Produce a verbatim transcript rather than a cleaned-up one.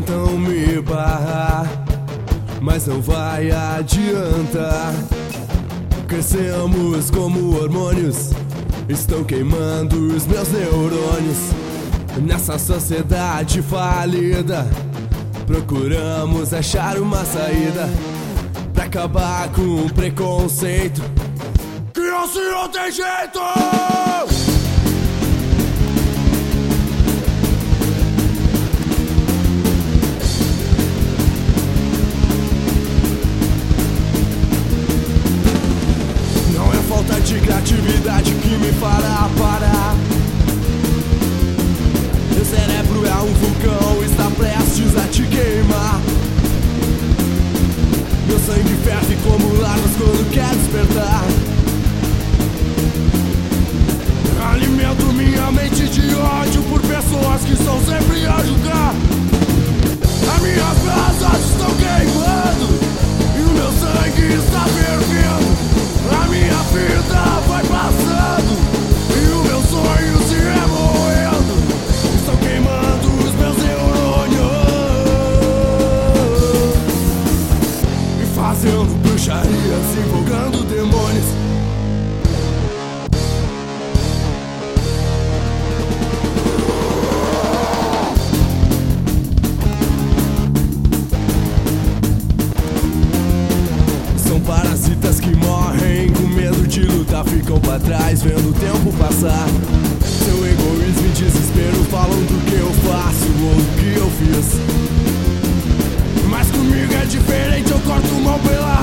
tentam me barrar, mas não vai adiantar. Crescemos como hormônios, estão queimando os meus neurônios. Nessa sociedade falida, procuramos achar uma saída pra acabar com o preconceito, que assim não tem jeito! Não é falta de criatividade que me fará parar. Meu cérebro é um vulcão, está prestes a te queimar. Meu sangue ferve como larvas quando quer despertar. Alimento minha mente de ódio por pessoas que são sempre a julgar. As minhas brasas estão queimando e o meu sangue está fervendo. A minha vida vai passando e o meu sonho se remoendo. Estão queimando os meus neurônios e fazendo bruxarias, invocando demônios. São parasitas que morrem com medo de lutar, ficam pra trás vendo o tempo passar. Seu egoísmo e desespero falam do que eu faço ou do que eu fiz, mas comigo é diferente, eu corto mão pela